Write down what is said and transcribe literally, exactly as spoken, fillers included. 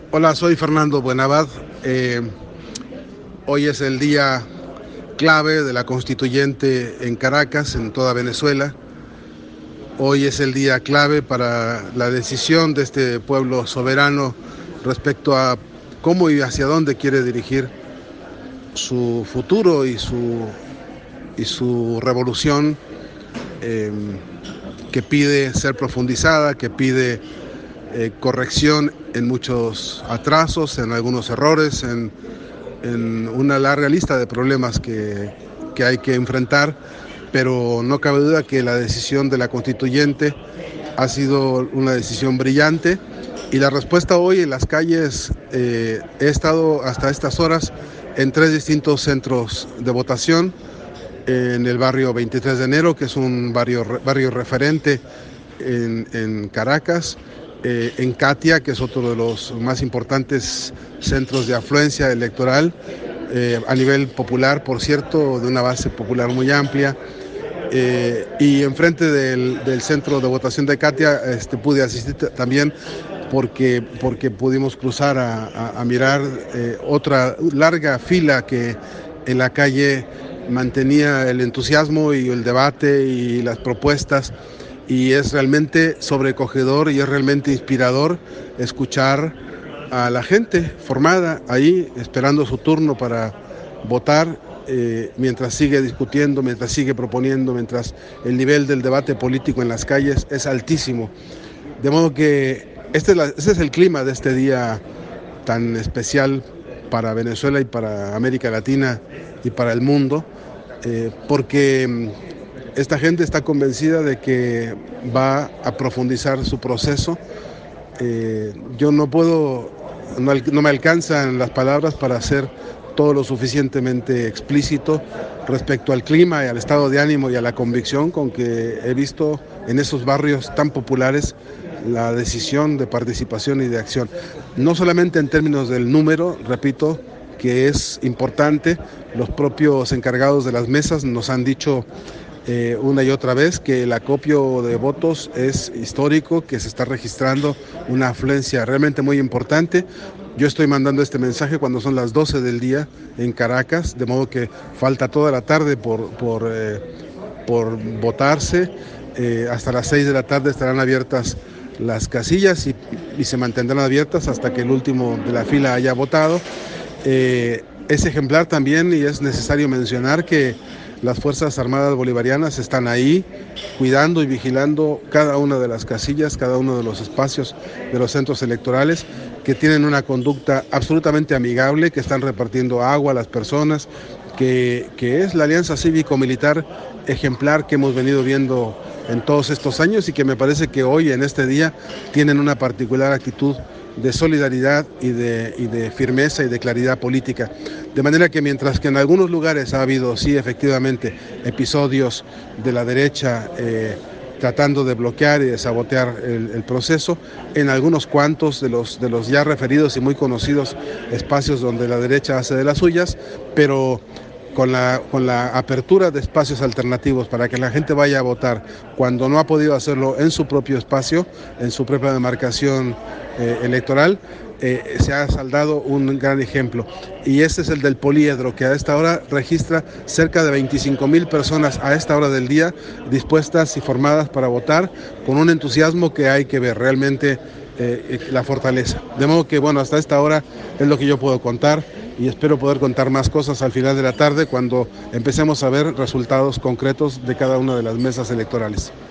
Hola, soy Fernando Buenabad. Eh, hoy es el día clave de la constituyente en Caracas, en toda Venezuela. Hoy es el día clave para la decisión de este pueblo soberano respecto a cómo y hacia dónde quiere dirigir su futuro y su, y su revolución, eh, que pide ser profundizada, que pide eh, corrección en muchos atrasos, en algunos errores, en, en una larga lista de problemas que, que hay que enfrentar, pero no cabe duda que la decisión de la constituyente ha sido una decisión brillante y la respuesta hoy en las calles, eh, he estado hasta estas horas en tres distintos centros de votación, en el barrio veintitrés de enero, que es un barrio, barrio referente en, en Caracas, eh, en Catia, que es otro de los más importantes centros de afluencia electoral, eh, a nivel popular, por cierto, de una base popular muy amplia. Eh, y enfrente del, del centro de votación de Catia este, pude asistir también porque, porque pudimos cruzar a, a, a mirar eh, otra larga fila que en la calle mantenía el entusiasmo y el debate y las propuestas, y es realmente sobrecogedor y es realmente inspirador escuchar a la gente formada ahí esperando su turno para votar, eh, mientras sigue discutiendo, mientras sigue proponiendo, mientras el nivel del debate político en las calles es altísimo. De modo que este es, la, este es el clima de este día tan especial para Venezuela y para América Latina y para el mundo, eh, porque esta gente está convencida de que va a profundizar su proceso. Eh, yo no puedo, no, no me alcanzan las palabras para hacer todo lo suficientemente explícito respecto al clima y al estado de ánimo y a la convicción con que he visto en esos barrios tan populares la decisión de participación y de acción. No solamente en términos del número, repito, que es importante, los propios encargados de las mesas nos han dicho eh, una y otra vez que el acopio de votos es histórico, que se está registrando una afluencia realmente muy importante. Yo estoy mandando este mensaje cuando son las doce del día en Caracas, de modo que falta toda la tarde por, por, eh, por votarse. Eh, hasta las seis de la tarde estarán abiertas las casillas y, y se mantendrán abiertas hasta que el último de la fila haya votado. Eh, es ejemplar también, y es necesario mencionar que las Fuerzas Armadas Bolivarianas están ahí cuidando y vigilando cada una de las casillas, cada uno de los espacios de los centros electorales, que tienen una conducta absolutamente amigable, que están repartiendo agua a las personas, que, que es la alianza cívico-militar ejemplar que hemos venido viendo en todos estos años y que me parece que hoy, en este día, tienen una particular actitud de solidaridad y de, y de firmeza y de claridad política. De manera que mientras que en algunos lugares ha habido, sí, efectivamente, episodios de la derecha eh, tratando de bloquear y de sabotear el, el proceso, en algunos cuantos de los, de los ya referidos y muy conocidos espacios donde la derecha hace de las suyas, pero Con la, con la apertura de espacios alternativos para que la gente vaya a votar cuando no ha podido hacerlo en su propio espacio, en su propia demarcación eh, electoral, eh, se ha saldado un gran ejemplo. Y este es el del Poliedro, que a esta hora registra cerca de veinticinco mil personas a esta hora del día dispuestas y formadas para votar, con un entusiasmo que hay que ver realmente eh, la fortaleza. De modo que, bueno, hasta esta hora es lo que yo puedo contar, y espero poder contar más cosas al final de la tarde cuando empecemos a ver resultados concretos de cada una de las mesas electorales.